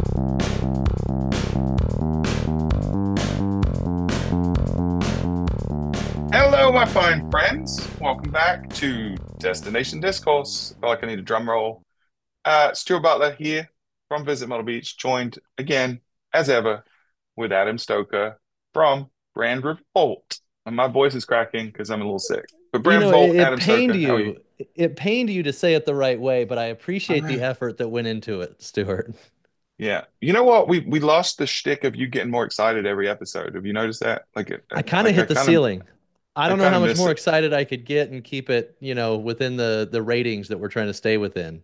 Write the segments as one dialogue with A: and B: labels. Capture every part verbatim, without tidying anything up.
A: Hello, my fine friends. Welcome back to Destination Discourse. I feel like I need a drum roll. Uh, Stuart Butler here from Visit Myrtle Beach, joined again, as ever, with Adam Stoker from Brand Revolt. And my voice is cracking because I'm a little sick. But
B: You
A: Brand
B: know, it,
A: Revolt,
B: it
A: Adam
B: pained
A: Stoker, how are you?
B: you. It pained you to say it the right way, but I
A: I
B: appreciate the
A: know.
B: effort that went into it, Stuart.
A: Yeah. You know what? We we lost the shtick of you getting more excited every episode. Have you noticed that? Like, it,
B: I kind of
A: like I
B: hit the
A: kind of,
B: ceiling. I
A: I
B: don't know
A: kind
B: how
A: of
B: much
A: miss
B: more
A: it.
B: excited I could get and keep it, you know, within the the ratings that we're trying to stay within.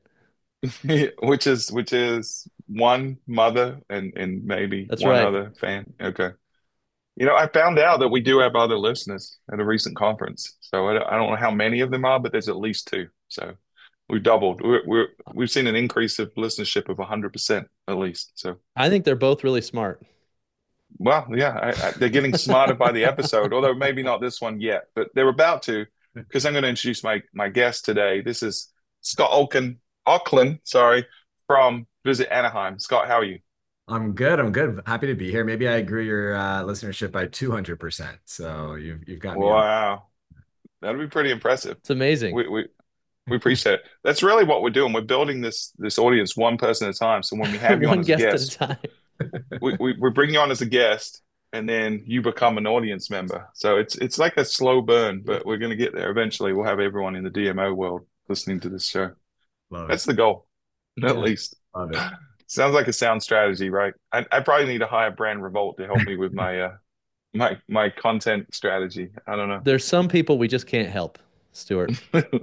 A: Which is which is one mother and and maybe
B: That's
A: one
B: right.
A: other fan. Okay. You know, I found out that we do have other listeners at a recent conference. So I don't, I don't know how many of them are, but there's at least two. So we've doubled. We're, we're we've seen an increase of listenership of one hundred percent at least. So,
B: I think they're both really smart.
A: well, yeah, I, I, they're getting smarter by the episode, although maybe not this one yet, but they're about to, because I'm going to introduce my my guest today. This is Scott Olkin, Auckland, sorry, from Visit Anaheim. Scott, how are you?
C: I'm good. I'm good. Happy to be here. Maybe I grew your uh, listenership by two hundred percent. So you've you've got me on.
A: Wow, that'd be pretty impressive.
B: It's amazing.
A: We we We appreciate it. That's really what we're doing. We're building this this audience one person at a time. So when we have you on
B: One
A: as a
B: guest at a
A: guest,
B: time.
A: we, we we bring you on as a guest, and then you become an audience member. So it's it's like a slow burn, but we're going to get there eventually. We'll have everyone in the D M O world listening to this show.
C: Love it.
A: That's the goal, at
B: Yeah.
A: least.
C: Love it.
A: Sounds like a sound strategy, right? I, I probably need to hire Brand Revolt to help me with my uh my my content strategy. I don't know.
B: There's some people we just can't help, Stuart.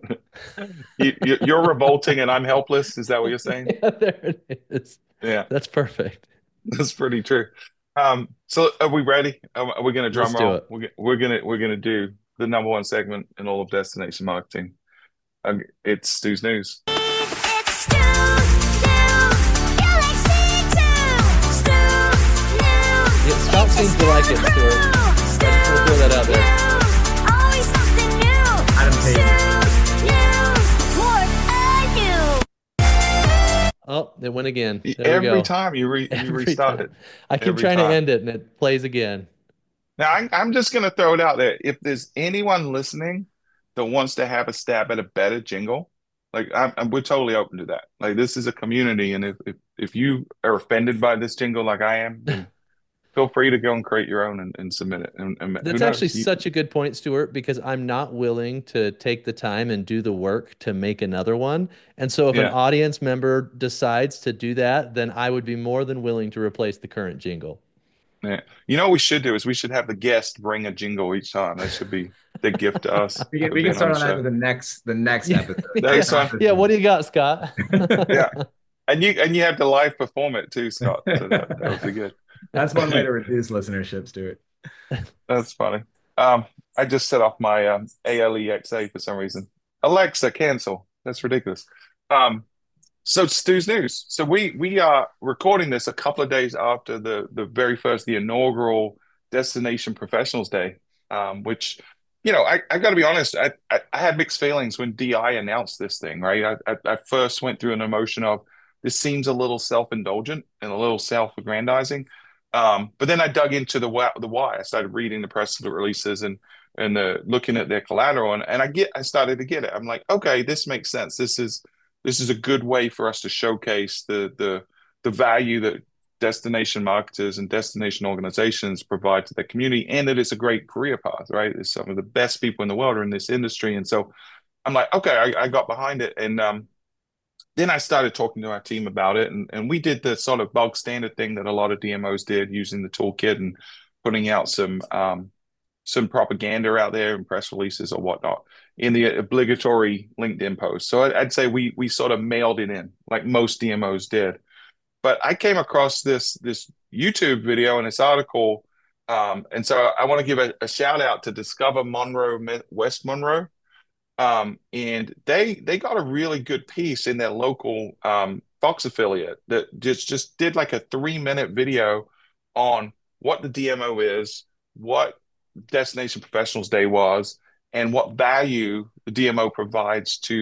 A: you, you- you're revolting and I'm helpless. Is that what you're saying?
B: Yeah, there it is.
A: Yeah.
B: That's perfect.
A: That's pretty true. Um, so are we ready? Are, are we going to
B: Let's
A: drum
B: do
A: roll?
B: it.
A: We're, g- we're gonna we're gonna do the number one segment in all of destination marketing. Um, it's Stu's News.
D: It's Stu, Stu, Galaxy two, Stu, News.
B: Yeah, Scott
D: It's a
B: seems to like it,
D: Stu
B: Stuart.
D: crew. Stu,
B: I just want to throw that out there.
D: News. Always something new.
C: Adam Payton.
D: Stu, News. What are you?
B: Oh, it went again. There we
A: Every
B: go.
A: time you re, you
B: Every
A: restart
B: time.
A: it.
B: I keep
A: Every
B: trying to
A: time.
B: end it and it plays again.
A: Now I'm I'm just going to throw it out there. If there's anyone listening that wants to have a stab at a better jingle, like I'm, I'm we're totally open to that. Like this is a community, and if if if you are offended by this jingle like I am, then feel free to go and create your own and, and submit it. And, and who
B: That's actually
A: knows? You,
B: such a good point, Stuart, because I'm not willing to take the time and do the work to make another one. And so if an
A: yeah.
B: audience member decides to do that, then I would be more than willing to replace the current jingle.
A: Yeah. You know what we should do is we should have the guest bring a jingle each time. That should be the gift to us
C: We can,
A: for
C: we can
A: being on
C: start
A: the
C: on that
A: show.
C: with the next the next
B: Yeah.
C: episode.
A: Next
C: Not
A: one.
C: this
B: Yeah, what do you got, Scott?
A: Yeah. And you and you have to live perform it too, Scott. So that, that would be good.
C: That's one way to reduce listenership, Stuart.
A: That's funny. Um, I just set off my um, Alexa for some reason. Alexa, cancel. That's ridiculous. Um, so Stu's News. So we we are recording this a couple of days after the the very first, the inaugural Destination Professionals Day, um, which, you know, I, I got to be honest, I, I I had mixed feelings when D I announced this thing, right? I, I I first went through an emotion of this seems a little self-indulgent and a little self-aggrandizing. Um, but then I dug into the why, the why. I started reading the press releases and and the looking at their collateral, and, and I get I started to get it. I'm like, okay, this makes sense. This is this is a good way for us to showcase the the the value that destination marketers and destination organizations provide to the community, and that it's a great career path, right? It's some of the best people in the world are in this industry, and so I'm like, okay, I, I got behind it, and um, then I started talking to our team about it, and, and we did the sort of bog standard thing that a lot of D M Os did, using the toolkit and putting out some um, some propaganda out there and press releases or whatnot in the obligatory LinkedIn post. So I'd, I'd say we we sort of mailed it in, like most D M Os did. But I came across this this YouTube video and this article, um, and so I want to give a, a shout out to Discover Monroe West Monroe. Um, and they they got a really good piece in their local um, Fox affiliate that just just did like a three minute video on what the D M O is, what Destination Professionals Day was, and what value the D M O provides to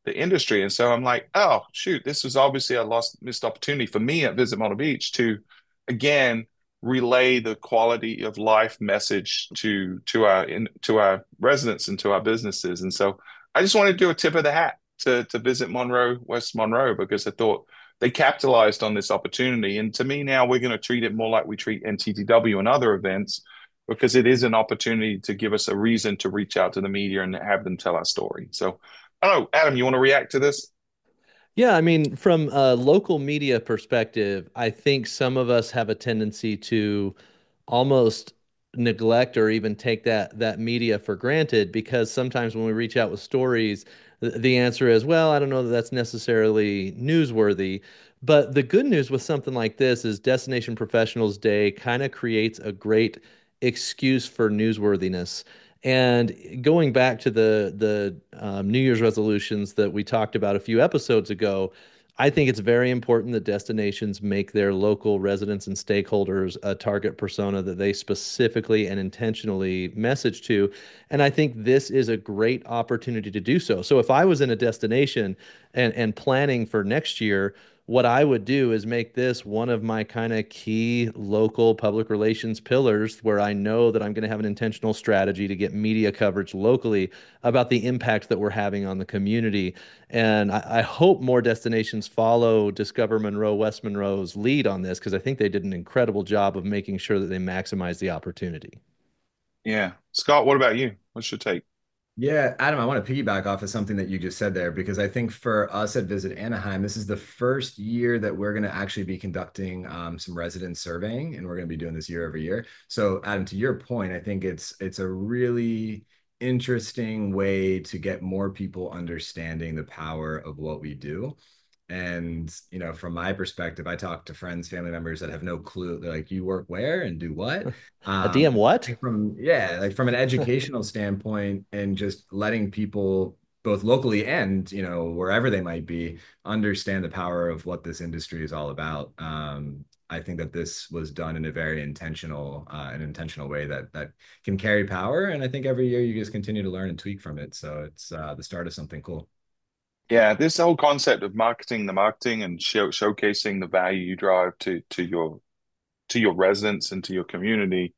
A: the industry. And so I'm like, oh shoot, this was obviously a lost missed opportunity for me at Visit Model Beach to again relay the quality of life message to to our in, to our residents and to our businesses. And so I just wanted to do a tip of the hat to to Visit Monroe, West Monroe, because I thought they capitalized on this opportunity. And to me now, we're going to treat it more like we treat N T T W and other events, because it is an opportunity to give us a reason to reach out to the media and have them tell our story. So I don't know, Adam, you want to react to this?
B: Yeah, I mean, from a local media perspective, I think some of us have a tendency to almost neglect or even take that that media for granted, because sometimes when we reach out with stories, th- the answer is, well, I don't know that that's necessarily newsworthy. But the good news with something like this is Destination Professionals Day kind of creates a great excuse for newsworthiness. And going back to the the um, New Year's resolutions that we talked about a few episodes ago, I think it's very important that destinations make their local residents and stakeholders a target persona that they specifically and intentionally message to. And I think this is a great opportunity to do so. So if I was in a destination and, and planning for next year, what I would do is make this one of my kind of key local public relations pillars, where I know that I'm going to have an intentional strategy to get media coverage locally about the impact that we're having on the community. And I, I hope more destinations follow Discover Monroe, West Monroe's lead on this, because I think they did an incredible job of making sure that they maximize the opportunity.
A: Yeah. Scott, what about you? What's your take?
C: Yeah, Adam, I want to piggyback off of something that you just said there, because I think for us at Visit Anaheim, this is the first year that we're going to actually be conducting um, some resident surveying, and we're going to be doing this year over year. So, Adam, to your point, I think it's it's a really interesting way to get more people understanding the power of what we do. And, you know, from my perspective, I talk to friends, family members that have no clue. They're like, you work where and do what?
B: A D M
C: Um,
B: what?
C: from, yeah, like from an educational standpoint, and just letting people both locally and, you know, wherever they might be, understand the power of what this industry is all about. Um, I think that this was done in a very intentional, uh, an intentional way that that can carry power. And I think every year you just continue to learn and tweak from it. So it's uh, the start of something cool.
A: Yeah, this whole concept of marketing the marketing and show, showcasing the value you drive to to your to your residents and to your community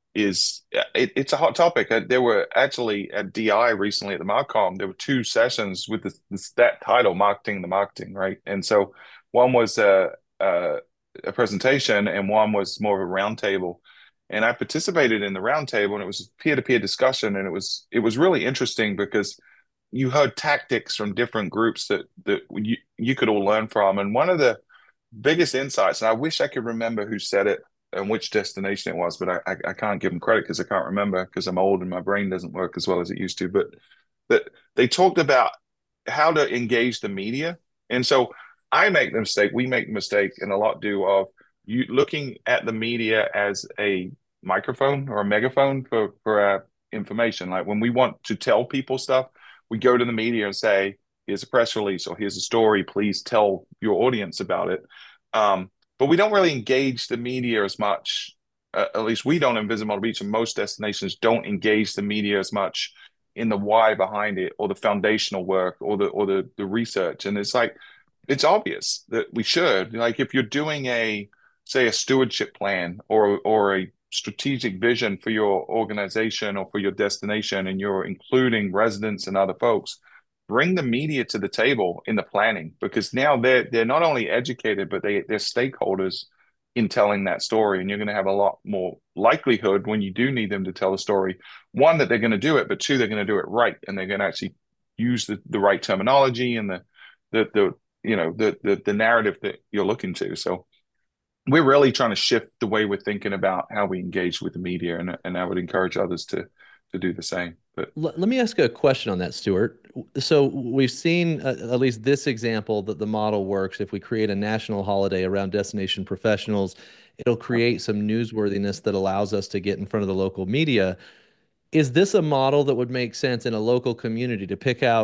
A: is it, it's a hot topic. Uh, There were actually at D I recently at the Marcom, there were two sessions with this, this that title, marketing the marketing, right? And so one was a a, a presentation and one was more of a roundtable. And I participated in the roundtable, and it was a peer-to-peer discussion, and it was it was really interesting because you heard tactics from different groups that that you you could all learn from. And one of the biggest insights, and I wish I could remember who said it and which destination it was, but I I, I can't give them credit because I can't remember, because I'm old and my brain doesn't work as well as it used to. But that they talked about how to engage the media. And so I make the mistake, we make the mistake, and a lot do, of you looking at the media as a microphone or a megaphone for for our information. Like when we want to tell people stuff, we go to the media and say, here's a press release or here's a story, please tell your audience about it. Um, but we don't really engage the media as much. Uh, at least we don't in Visit Model Beach, and most destinations don't engage the media as much in the why behind it, or the foundational work, or the or the the research. And it's like it's obvious that we should. Like if you're doing a, say, a stewardship plan or or a strategic vision for your organization or for your destination, and you're including residents and other folks, bring the media to the table in the planning, because now they're they're not only educated, but they they're stakeholders in telling that story. And you're going to have a lot more likelihood when you do need them to tell a story, one, that they're going to do it, but two, they're going to do it right, and they're going to actually use the, the right terminology and the the the you know the the the narrative that you're looking to. So we're really trying to shift the way we're thinking about how we engage with the media, and and I would encourage others to to do the same. But
B: Let, let me ask a question on that, Stuart. So we've seen, uh, at least this example, that the model works. If we create a national holiday around destination professionals, it'll create some newsworthiness that allows us to get in front of the local media. Is this a model that would make sense in a local community to pick out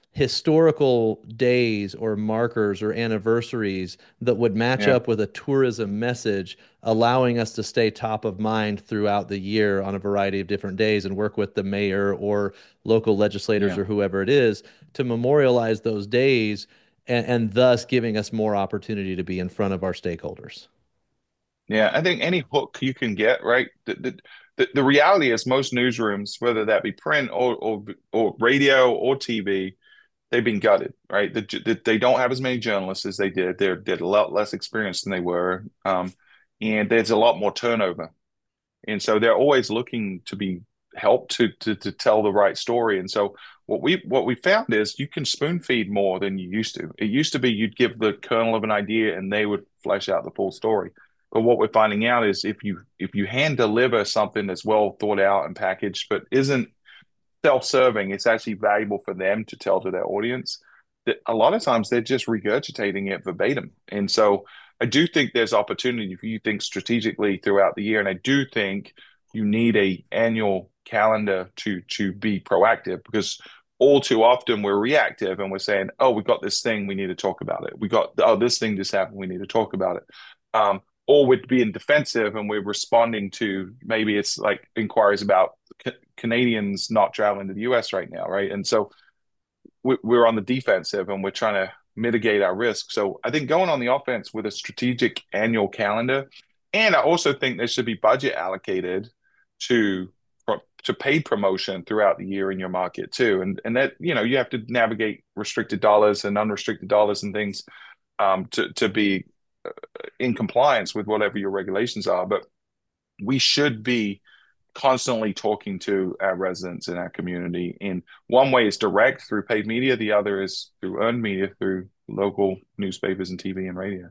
B: historical days or markers or anniversaries that would match
A: Yeah.
B: up with a tourism message, allowing us to stay top of mind throughout the year on a variety of different days and work with the mayor or local legislators
A: Yeah.
B: or whoever it is to memorialize those days and, and thus giving us more opportunity to be in front of our stakeholders.
A: Yeah, I think any hook you can get, right? The, the, the, the reality is most newsrooms, whether that be print or, or, or radio or T V, they've been gutted, right? The, the, they don't have as many journalists as they did. They're, they're a lot less experienced than they were. Um, and there's a lot more turnover. And so they're always looking to be helped to, to, to tell the right story. And so what we, what we found is you can spoon feed more than you used to. It used to be you'd give the kernel of an idea and they would flesh out the full story. But what we're finding out is if you if you hand deliver something that's well thought out and packaged, but isn't self-serving, it's actually valuable for them to tell to their audience. That a lot of times they're just regurgitating it verbatim. And so I do think there's opportunity for you to think strategically throughout the year. And I do think you need a annual calendar to to be proactive because all too often we're reactive and we're saying, oh, we got this thing, we need to talk about it. We got, oh, this thing just happened, we need to talk about it. Um, or we're being defensive and we're responding to maybe it's like inquiries about C- Canadians not traveling to the U S right now, right? And so we, we're on the defensive and we're trying to mitigate our risk. So I think going on the offense with a strategic annual calendar, and I also think there should be budget allocated to to paid promotion throughout the year in your market too. And and that, you know, you have to navigate restricted dollars and unrestricted dollars and things um, to to be in compliance with whatever your regulations are. But we should be constantly talking to our residents in our community. And one way is direct through paid media. The other is through earned media, through local newspapers and T V and radio.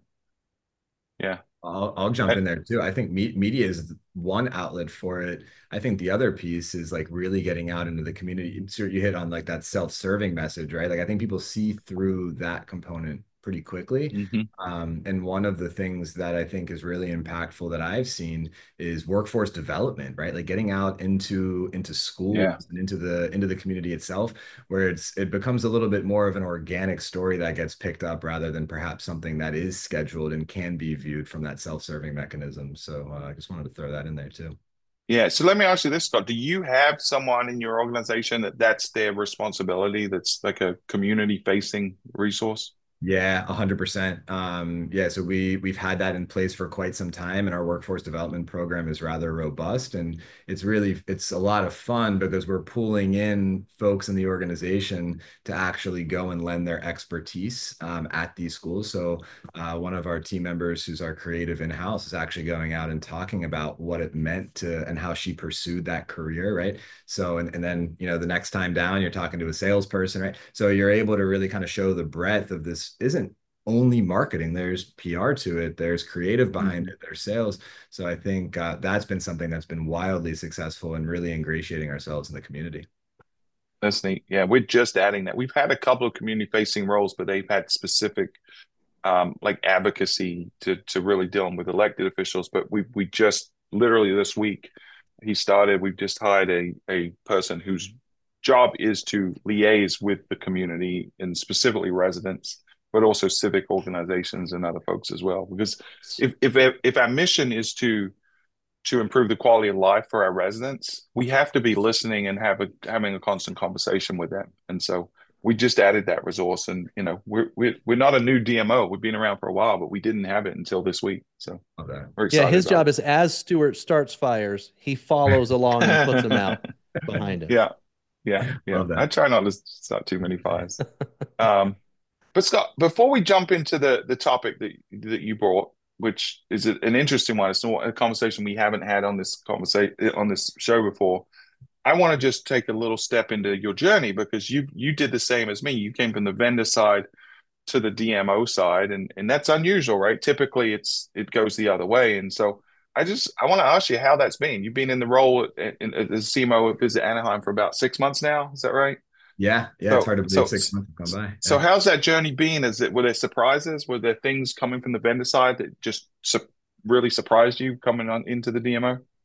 A: Yeah.
C: I'll, I'll jump in there too. I think me media is one outlet for it. I think the other piece is like really getting out into the community. So you hit on like that self-serving message, right? Like I think people see through that component pretty quickly.
A: Mm-hmm.
C: Um, and one of the things that I think is really impactful that I've seen is workforce development, right? Like getting out into into schools
A: Yeah.
C: and into the into the community itself, where it's it becomes a little bit more of an organic story that gets picked up rather than perhaps something that is scheduled and can be viewed from that self-serving mechanism. So uh, I just wanted to throw that in there too.
A: Yeah. So let me ask you this, Scott. Do you have someone in your organization that that's their responsibility? That's like a community facing resource?
C: Yeah, a hundred percent. Um, yeah, so we we've had that in place for quite some time, and our workforce development program is rather robust, and it's really it's a lot of fun because we're pulling in folks in the organization to actually go and lend their expertise um, at these schools. So uh, one of our team members, who's our creative in-house, is actually going out and talking about what it meant to and how she pursued that career, right? So and and then you know the next time down, you're talking to a salesperson, right? So you're able to really kind of show the breadth of this isn't only marketing. There's P R to it. There's creative behind
A: Mm-hmm.
C: it. There's sales. So I think uh, that's been something that's been wildly successful and really ingratiating ourselves in the community.
A: That's neat. Yeah, we're just adding that. We've had a couple of community facing roles, but they've had specific um, like advocacy to to really dealing with elected officials. But we we just literally this week he started. We've just hired a a person whose job is to liaise with the community and specifically residents, but also civic organizations and other folks as well. Because if if if our mission is to to improve the quality of life for our residents, we have to be listening and have a having a constant conversation with them. And so we just added that resource. And you know, we're we're we're not a new D M O. We've been around for a while, but we didn't have it until this week. So
C: Okay.
A: we're excited.
B: Yeah, his
A: about
B: job
A: it.
B: is as Stuart starts fires, he follows along and puts them out behind him.
A: Yeah, yeah, yeah.
C: Love that.
A: I try not to start too many fires. Um, but Scott, before we jump into the the topic that that you brought, which is an interesting one, it's not a conversation we haven't had on this conversation on this show before. I want to just take a little step into your journey because you you did the same as me. You came from the vendor side to the D M O side, and and that's unusual, right? Typically, it's it goes the other way. And so I just I want to ask you how that's been. You've been in the role in, in, as C M O at Visit Anaheim for about six months now. Is that right?
C: Yeah, yeah,
A: So
C: it's hard to believe
A: so
C: six months have gone by.
A: so
C: Yeah.
A: how's that journey been? Is it were there surprises? Were there things coming from the vendor side that just su really surprised you coming on into the D M O?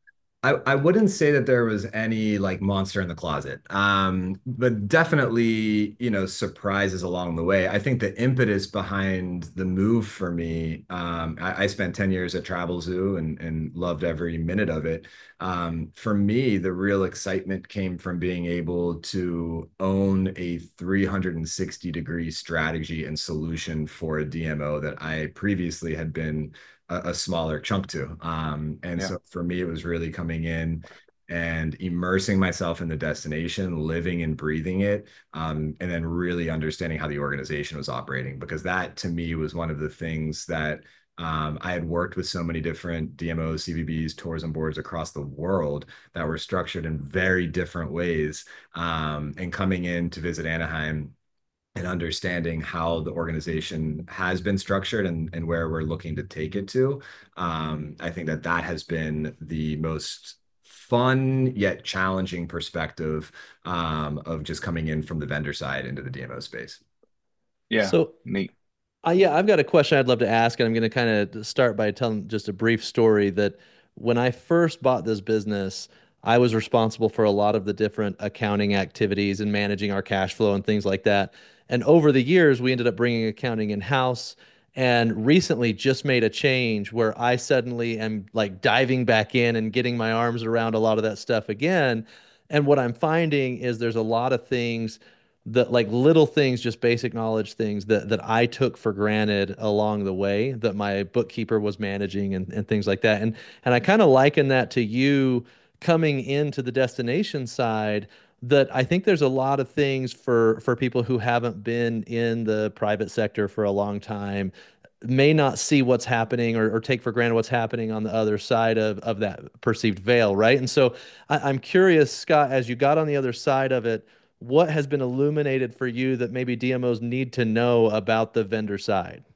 C: I, I wouldn't say that there was any like monster in the closet, um, but definitely, you know, surprises along the way. I think the impetus behind the move for me, um, I, I spent ten years at Travelzoo and, and loved every minute of it. Um, for me, the real excitement came from being able to own a three hundred sixty degree strategy and solution for a D M O that I previously had been a, a smaller chunk to. Um, and
A: Yeah.
C: so for me, it was really coming in and immersing myself in the destination, living and breathing it, um, and then really understanding how the organization was operating. Because that to me was one of the things that um, I had worked with so many different D M Os, C V Bs, tourism boards across the world that were structured in very different ways. Um, and coming in to visit Anaheim and understanding how the organization has been structured and, and where we're looking to take it to. Um, I think that that has been the most fun yet challenging perspective um, of just coming in from the vendor side into the D M O space.
A: Yeah.
B: So
A: Neat.
B: Uh, yeah, I've got a question I'd love to ask, and I'm going to kind of start by telling just a brief story that when I first bought this business, I was responsible for a lot of the different accounting activities and managing our cash flow and things like that. And over the years, we ended up bringing accounting in-house and recently just made a change where I suddenly am like diving back in and getting my arms around a lot of that stuff again. And what I'm finding is there's a lot of things that like little things, just basic knowledge things that that I took for granted along the way that my bookkeeper was managing and, and things like that. And and I kind of liken that to you coming into the destination side that I think there's a lot of things for for people who haven't been in the private sector for a long time may not see what's happening or, or take for granted what's happening on the other side of, of that perceived veil, right? And so I, I'm curious, Scott, as you got on the other side of it, what has been illuminated for you that maybe D M Os need to know about the vendor side?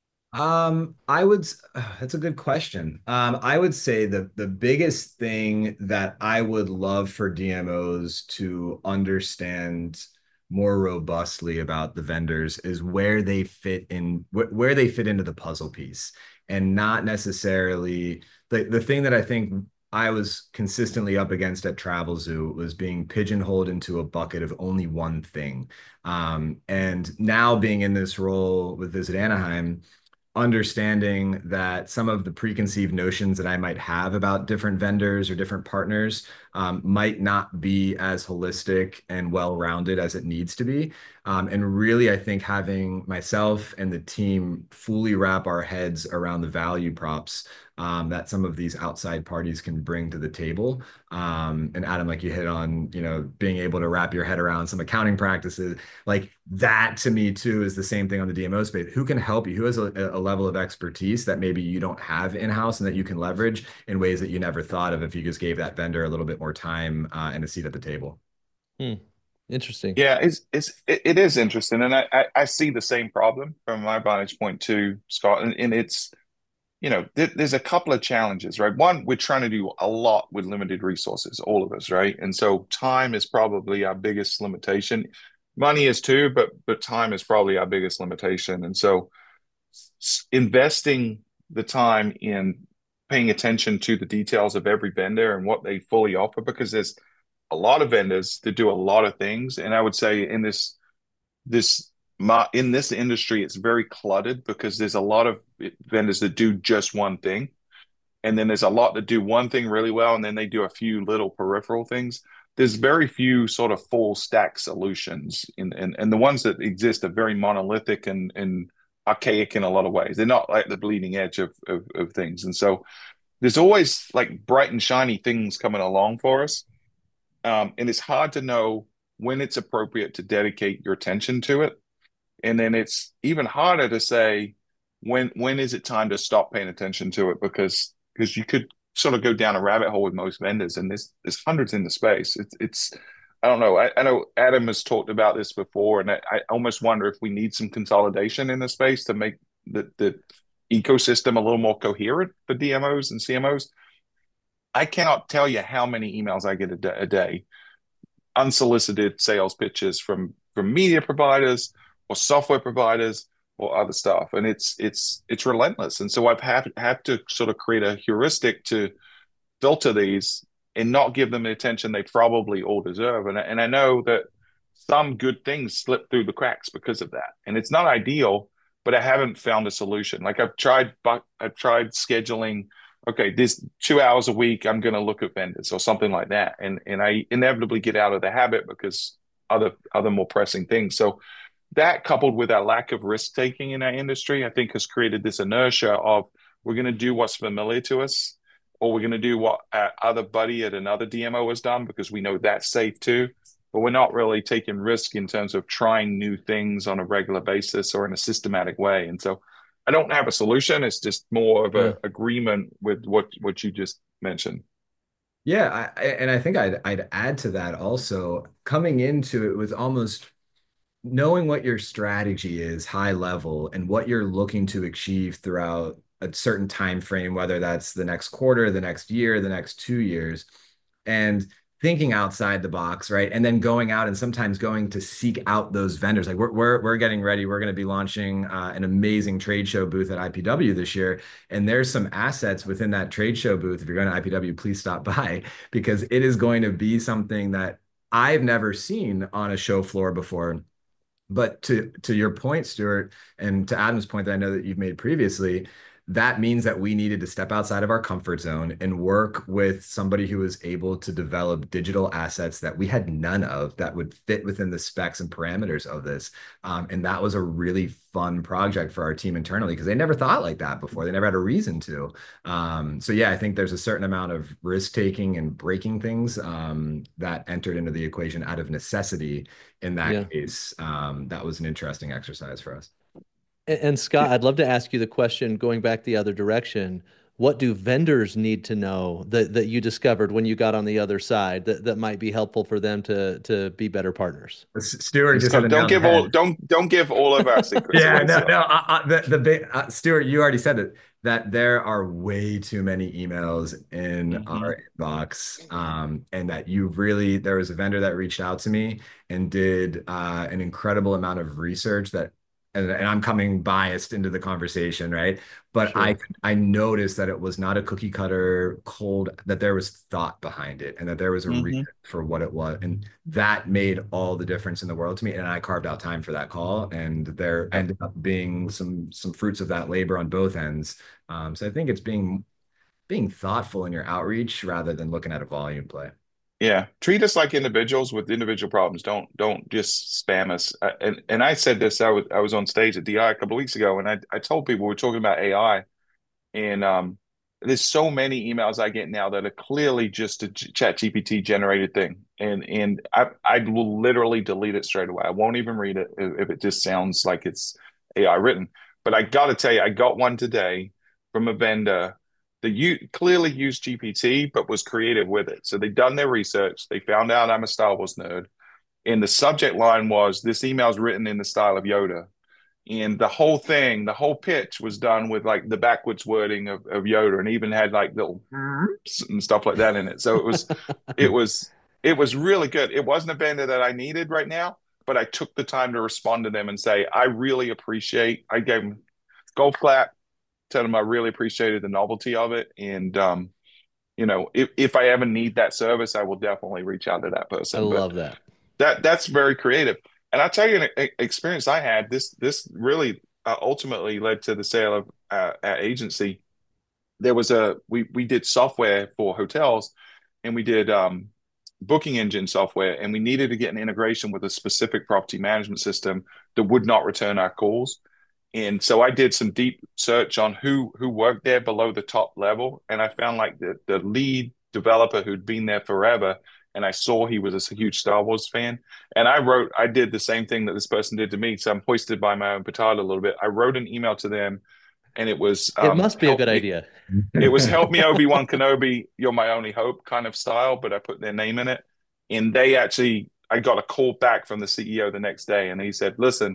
C: Um, I would, that's a good question. Um, I would say that the biggest thing that I would love for D M Os to understand more robustly about the vendors is where they fit in, wh where they fit into the puzzle piece, and not necessarily the the thing that I think I was consistently up against at Travelzoo was being pigeonholed into a bucket of only one thing. Um, and now being in this role with Visit Anaheim, understanding that some of the preconceived notions that I might have about different vendors or different partners um, might not be as holistic and well-rounded as it needs to be. Um, and really, I think having myself and the team fully wrap our heads around the value props um, that some of these outside parties can bring to the table. Um, and Adam, like you hit on, you know, being able to wrap your head around some accounting practices, like that to me too is the same thing on the D M O space. Who can help you? Who has a, a level of expertise that maybe you don't have in-house and that you can leverage in ways that you never thought of if you just gave that vendor a little bit more time uh, and a seat at the table.
B: Hmm. Interesting.
A: Yeah, it's it's it, it is interesting, and I, I I see the same problem from my vantage point too, Scott. And, and it's you know th there's a couple of challenges, right? One, we're trying to do a lot with limited resources, all of us, right? And so time is probably our biggest limitation. Money is too, but but time is probably our biggest limitation. And so s- investing the time in paying attention to the details of every vendor and what they fully offer, because there's a lot of vendors that do a lot of things. And I would say in this this in this industry, it's very cluttered because there's a lot of vendors that do just one thing, and then there's a lot that do one thing really well, and then they do a few little peripheral things. There's very few sort of full stack solutions, in, and and the ones that exist are very monolithic and and archaic in a lot of ways. They're not like the bleeding edge of of, of things, and so there's always like bright and shiny things coming along for us. Um, and it's hard to know when it's appropriate to dedicate your attention to it. And then it's even harder to say when when is it time to stop paying attention to it, because because you could sort of go down a rabbit hole with most vendors, and there's there's hundreds in the space. It's it's I don't know. I, I know Adam has talked about this before, and I, I almost wonder if we need some consolidation in the space to make the the ecosystem a little more coherent for D M Os and C M Os. I cannot tell you how many emails I get a day, a day, unsolicited sales pitches from from media providers or software providers or other stuff, and it's it's it's relentless. And so I've had have to sort of create a heuristic to filter these and not give them the attention they probably all deserve. And, and I know that some good things slip through the cracks because of that. And it's not ideal, but I haven't found a solution. Like I've tried, but I've tried scheduling, okay, this two hours a week, I'm going to look at vendors or something like that. And, and I inevitably get out of the habit because other, other more pressing things. So that coupled with our lack of risk taking in our industry, I think has created this inertia of we're going to do what's familiar to us, or we're going to do what our other buddy at another D M O has done because we know that's safe too. But we're not really taking risk in terms of trying new things on a regular basis or in a systematic way. And so I don't have a solution. It's just more of an agreement with what, what you just mentioned.
C: Yeah, I, and I think I'd I'd add to that also coming into it with almost knowing what your strategy is high level and what you're looking to achieve throughout a certain time frame, whether that's the next quarter, the next year, the next two years, and thinking outside the box, right? And then going out and sometimes going to seek out those vendors. Like we're we're, we're getting ready. We're going to be launching uh, an amazing trade show booth at I P W this year. And there's some assets within that trade show booth. If you're going to I P W, please stop by because it is going to be something that I've never seen on a show floor before. But to to your point, Stuart, and to Adam's point that I know that you've made previously, that means that we needed to step outside of our comfort zone and work with somebody who was able to develop digital assets that we had none of that would fit within the specs and parameters of this. Um, and that was a really fun project for our team internally because they never thought like that before. They never had a reason to. Um, so yeah, I think there's a certain amount of risk taking and breaking things um, that entered into the equation out of necessity in that yeah. case. Um, that was an interesting exercise for us.
B: And Scott, I'd love to ask you the question going back the other direction. What do vendors need to know that, that you discovered when you got on the other side that, that might be helpful for them to, to be better partners?
C: Stuart just
A: don't, don't give all don't don't give all of our secrets.
C: yeah, no, no. Uh, uh, the the big uh, Stuart, you already said it that there are way too many emails in mm-hmm. our inbox, um, and that you really there was a vendor that reached out to me and did uh, an incredible amount of research that. And, and I'm coming biased into the conversation, right? But sure. I I noticed that it was not a cookie cutter cold, that there was thought behind it and that there was a mm-hmm. reason for what it was. And that made all the difference in the world to me. And I carved out time for that call. And there ended up being some some fruits of that labor on both ends. Um, so I think it's being being thoughtful in your outreach rather than looking at a volume play.
A: Yeah, treat us like individuals with individual problems. Don't don't just spam us. I, and and I said this. I was I was on stage at D I a couple of weeks ago, and I I told people we're talking about A I, and um, there's so many emails I get now that are clearly just a Chat G P T generated thing, and and I I will literally delete it straight away. I won't even read it if it just sounds like it's A I written. But I got to tell you, I got one today from a vendor that you clearly used G P T, but was creative with it. So they'd done their research. They found out I'm a Star Wars nerd. And the subject line was, this email is written in the style of Yoda. And the whole thing, the whole pitch was done with like the backwards wording of, of Yoda, and even had like little and stuff like that in it. So it was, it was, it was really good. It wasn't a vendor that I needed right now, but I took the time to respond to them and say, I really appreciate, I gave them golf clap, tell them I really appreciated the novelty of it. And, um, you know, if, if I ever need that service, I will definitely reach out to that person.
B: I love that.
A: That that's very creative. And I'll tell you an experience I had, this, this really uh, ultimately led to the sale of uh, our agency. There was a, we, we did software for hotels, and we did um, booking engine software, and we needed to get an integration with a specific property management system that would not return our calls. And so I did some deep search on who who worked there below the top level. And I found like the, the lead developer who'd been there forever. And I saw he was a huge Star Wars fan. And I wrote, I did the same thing that this person did to me. So I'm hoisted by my own petard a little bit. I wrote an email to them, and it was...
B: Um, it must be a good
A: me.
B: idea.
A: It was help me Obi-Wan Kenobi, you're my only hope kind of style, but I put their name in it. And they actually, I got a call back from the C E O the next day, and he said, listen,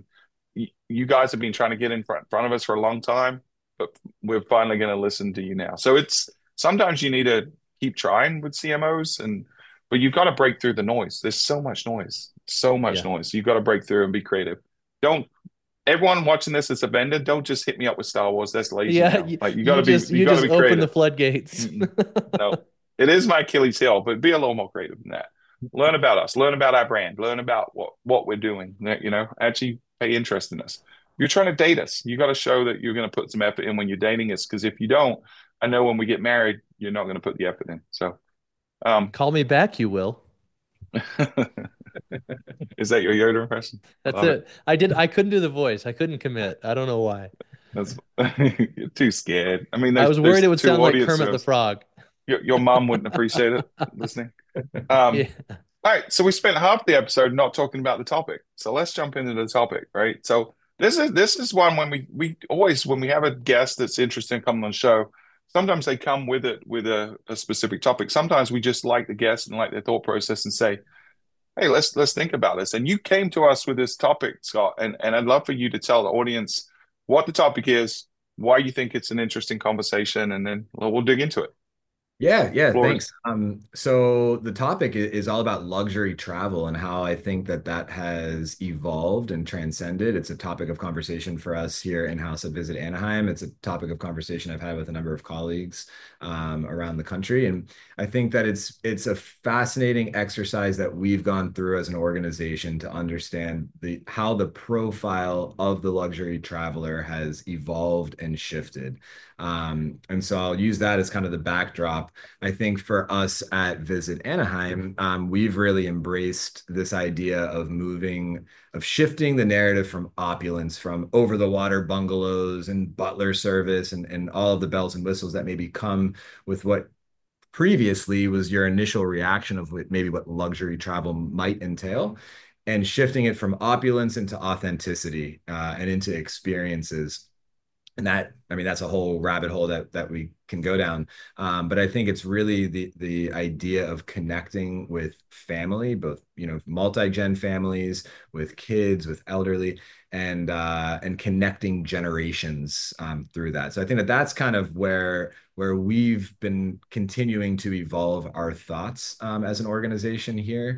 A: you guys have been trying to get in front, front of us for a long time, but we're finally going to listen to you now. So it's sometimes you need to keep trying with C M Os, and but you've got to break through the noise. There's so much noise, so much yeah. noise. You've got to break through and be creative. Don't everyone watching this as a vendor, don't just hit me up with Star Wars. That's lazy.
B: Yeah,
A: now. Like you got to
B: just,
A: be, you,
B: you
A: got to
B: just
A: be
B: open
A: creative.
B: the floodgates.
A: No, it is my Achilles heel, but be a little more creative than that. Learn about us, learn about our brand, learn about what what we're doing. You know, actually pay interest in us. You're trying to date us. You got to show that you're going to put some effort in when you're dating us. Because if you don't, I know when we get married, you're not going to put the effort in. So, um,
B: Call me back, you will.
A: is that your Yoda impression?
B: That's
A: Love it.
B: it. I did. I couldn't do the voice. I couldn't commit. I don't know why.
A: That's you're too scared. I mean,
B: I
A: there's
B: was worried
A: there's
B: it would
A: two
B: sound like
A: audience
B: Kermit the
A: shows.
B: Frog.
A: Your your mom wouldn't appreciate it listening. Um,
B: Yeah.
A: all right, so we spent half the episode not talking about the topic. So let's jump into the topic, right? So this is this is one when we we always when we have a guest that's interesting coming on the show, sometimes they come with it with a, a specific topic. Sometimes we just like the guest and like their thought process and say, hey, let's let's think about this. And you came to us with this topic, Scott, and and I'd love for you to tell the audience what the topic is, why you think it's an interesting conversation, and then well, we'll dig into it.
C: Yeah, yeah,
A: Floor
C: thanks. Um, so the topic i- is all about luxury travel and how I think that that has evolved and transcended. It's a topic of conversation for us here in-house at Visit Anaheim. It's a topic of conversation I've had with a number of colleagues um, around the country, and I think that it's it's a fascinating exercise that we've gone through as an organization to understand the how the profile of the luxury traveler has evolved and shifted. Um, and so I'll use that as kind of the backdrop. I think for us at Visit Anaheim, um, we've really embraced this idea of moving, of shifting the narrative from opulence, from over the water bungalows and butler service and, and all of the bells and whistles that maybe come with what previously was your initial reaction of what, maybe what luxury travel might entail, and shifting it from opulence into authenticity uh, and into experiences. And that, I mean, that's a whole rabbit hole that that we can go down. Um, but I think it's really the the idea of connecting with family, both, you know, multi-gen families, with kids, with elderly, and uh, and connecting generations um, through that. So I think that that's kind of where where we've been continuing to evolve our thoughts um, as an organization here.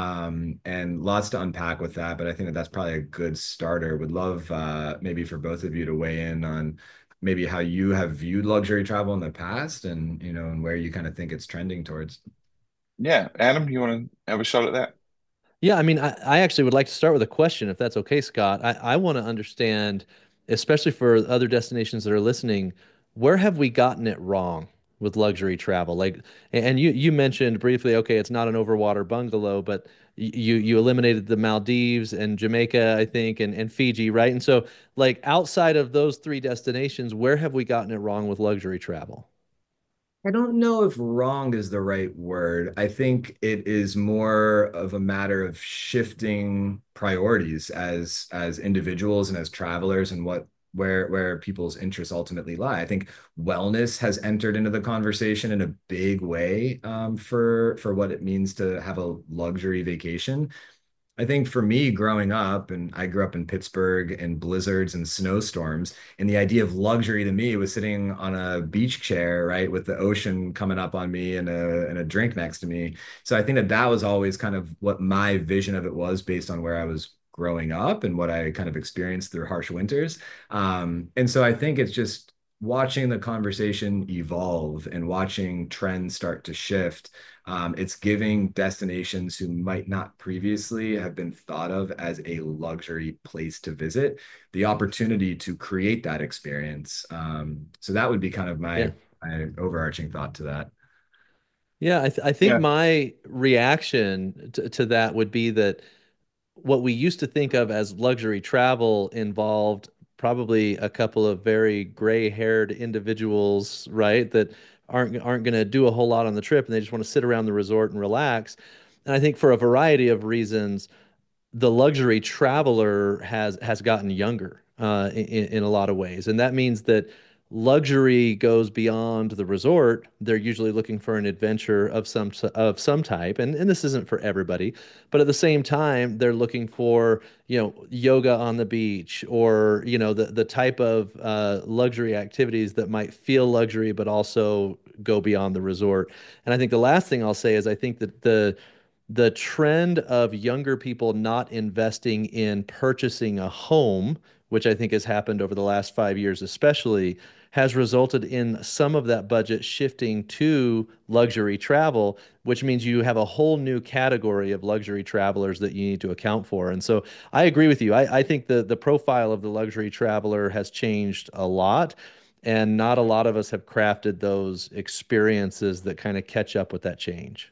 C: Um, and lots to unpack with that, but I think that that's probably a good starter. Would love uh, maybe for both of you to weigh in on maybe how you have viewed luxury travel in the past, and you know, and where you kind of think it's trending towards.
A: Yeah, Adam, you want to have a shot at that?
B: Yeah, I mean, I, I actually would like to start with a question, if that's okay, Scott. I, I want to understand, especially for other destinations that are listening, where have we gotten it wrong with luxury travel? Like, and you you mentioned briefly, okay, it's not an overwater bungalow, but y- you you eliminated the Maldives and Jamaica, I think, and, and Fiji, right? And so, like, outside of those three destinations, where have we gotten it wrong with luxury travel?
C: I don't know if wrong is the right word. I think it is more of a matter of shifting priorities as as individuals and as travelers, and what where where people's interests ultimately lie. I think wellness has entered into the conversation in a big way um, for for what it means to have a luxury vacation. I think for me growing up, and I grew up in Pittsburgh and blizzards and snowstorms, and the idea of luxury to me was sitting on a beach chair, right, with the ocean coming up on me and a and a drink next to me. So I think that that was always kind of what my vision of it was based on where I was growing up and what I kind of experienced through harsh winters. Um, and so I think it's just watching the conversation evolve and watching trends start to shift. Um, it's giving destinations who might not previously have been thought of as a luxury place to visit the opportunity to create that experience. Um, so that would be kind of
B: Yeah.
C: my, my overarching thought to that.
B: Yeah, I, th I think
A: Yeah,
B: my reaction to, to that would be that what we used to think of as luxury travel involved probably a couple of very gray-haired individuals, right? That aren't aren't going to do a whole lot on the trip and they just want to sit around the resort and relax. And I think for a variety of reasons, the luxury traveler has has gotten younger uh, in, in a lot of ways, and that means that luxury goes beyond the resort. They're usually looking for an adventure of some of some type, and and this isn't for everybody, but at the same time, they're looking for you know yoga on the beach or you know the the type of uh, luxury activities that might feel luxury but also go beyond the resort. And I think the last thing I'll say is I think that the the trend of younger people not investing in purchasing a home which I think has happened over the last five years especially, has resulted in some of that budget shifting to luxury travel, which means you have a whole new category of luxury travelers that you need to account for. And so I agree with you. I, I think the the profile of the luxury traveler has changed a lot, and not a lot of us have crafted those experiences that kind of catch up with that change.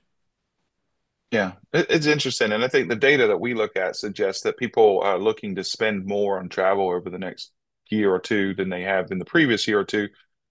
A: Yeah, it, it's interesting. And I think the data that we look at suggests that people are looking to spend more on travel over the next year or two than they have in the previous year or two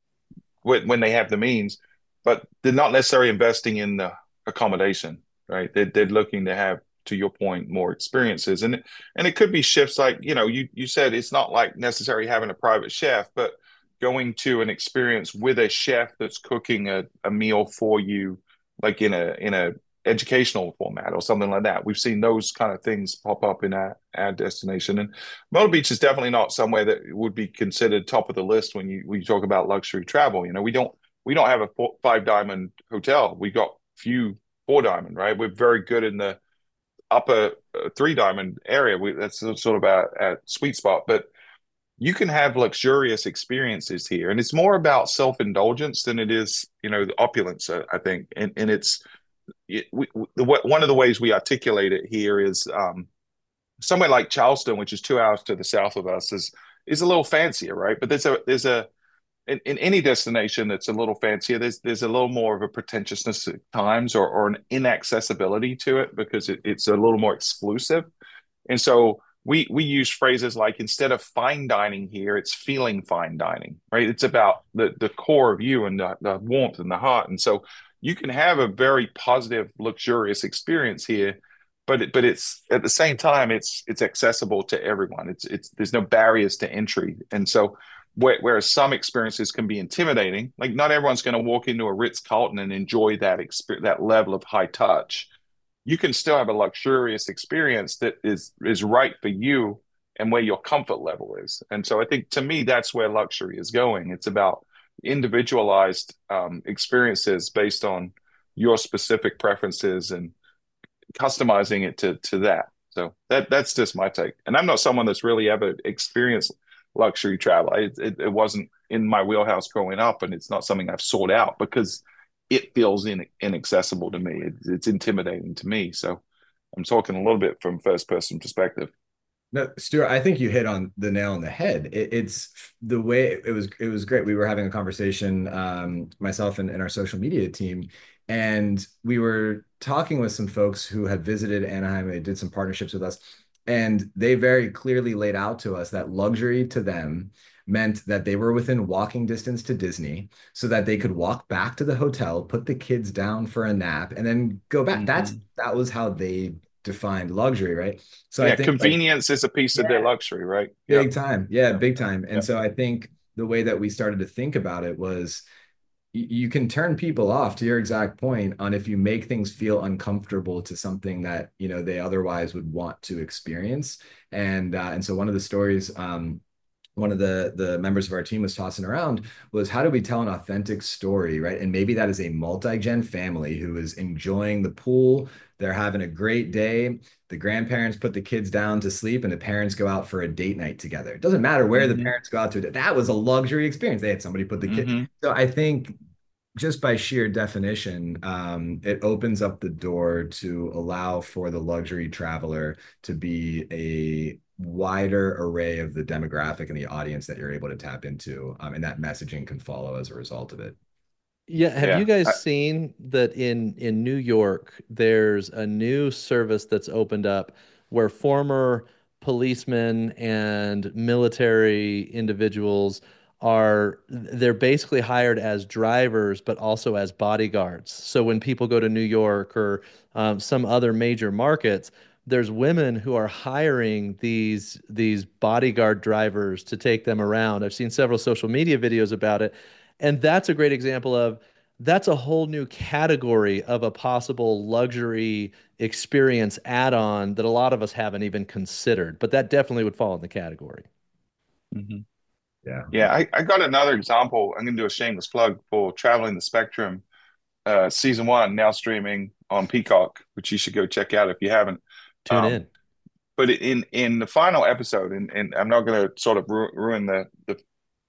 A: when, when they have the means, but they're not necessarily investing in the accommodation, right? They're, they're looking to have, to your point, more experiences. And and it could be shifts like, you know, you you said it's not like necessarily having a private chef, but going to an experience with a chef that's cooking a, a meal for you, like in a in a educational format or something like that. We've seen those kind of things pop up in our, our destination. And Myrtle Beach is definitely not somewhere that would be considered top of the list when you when you talk about luxury travel. You know, we don't we don't have a four, five diamond hotel. We got few four diamond, right? We're very good in the upper uh, three diamond area. We, that's sort of our, our sweet spot. But you can have luxurious experiences here, and it's more about self indulgence than it is, you know, the opulence. I, I think, and and it's it, we, the, one of the ways we articulate it here is um, somewhere like Charleston, which is two hours to the south of us, is is a little fancier, right? But there's a there's a in, in any destination that's a little fancier, there's there's a little more of a pretentiousness at times, or or an inaccessibility to it because it, it's a little more exclusive, and so we we use phrases like instead of fine dining here, it's feeling fine dining, right? It's about the the core of you and the, the warmth and the heart, and so you can have a very positive, luxurious experience here, but it, but it's at the same time it's it's accessible to everyone. It's it's there's no barriers to entry, and so whereas some experiences can be intimidating, like not everyone's going to walk into a Ritz-Carlton and enjoy that experience, that level of high touch. You can still have a luxurious experience that is is right for you and where your comfort level is. And so I think to me, that's where luxury is going. It's about individualized um, experiences based on your specific preferences and customizing it to to that. So that that's just my take. And I'm not someone that's really ever experienced luxury travel. It, it, it wasn't in my wheelhouse growing up, and it's not something I've sought out because it feels in, inaccessible to me. It, it's intimidating to me. So I'm talking a little bit from first person perspective.
C: No, Stuart, I think you hit on the nail on the head. It, it's the way it was. It was great. We were having a conversation, um, myself and, and our social media team, and we were talking with some folks who had visited Anaheim. They did some partnerships with us, and they very clearly laid out to us that luxury to them meant that they were within walking distance to Disney so that they could walk back to the hotel, put the kids down for a nap, and then go back. Mm-hmm. That's that was how they defined luxury, right?
A: So yeah, I think convenience like, is a piece yeah, of their luxury, right?
C: Big yep. time. Yeah, yep. big time. And yep. so I think the way that we started to think about it was you can turn people off, to your exact point, on if you make things feel uncomfortable to something that, you know, they otherwise would want to experience. And uh, and so one of the stories um, one of the the members of our team was tossing around was, how do we tell an authentic story, right? And maybe that is a multi-gen family who is enjoying the pool. They're having a great day. The grandparents put the kids down to sleep and the parents go out for a date night together. It doesn't matter where mm-hmm. the parents go out to. That was a luxury experience. They had somebody put the mm-hmm. kid. So I think just by sheer definition, um, it opens up the door to allow for the luxury traveler to be a wider array of the demographic and the audience that you're able to tap into. Um, and that messaging can follow as a result of it.
B: Yeah. Have
A: yeah.
B: you guys
A: I,
B: seen that in, in New York, there's a new service that's opened up where former policemen and military individuals are, they're basically hired as drivers, but also as bodyguards. So when people go to New York or um, some other major markets, there's women who are hiring these these bodyguard drivers to take them around. I've seen several social media videos about it. And that's a great example of, that's a whole new category of a possible luxury experience add-on that a lot of us haven't even considered, but that definitely would fall in the category.
A: Mm-hmm.
C: Yeah.
A: Yeah. I, I got another example. I'm going to do a shameless plug for Traveling the Spectrum. Uh, season one now streaming on Peacock, which you should go check out if you haven't.
B: Tune
A: um,
B: in.
A: but in in the final episode, and, and I'm not going to sort of ru ruin the the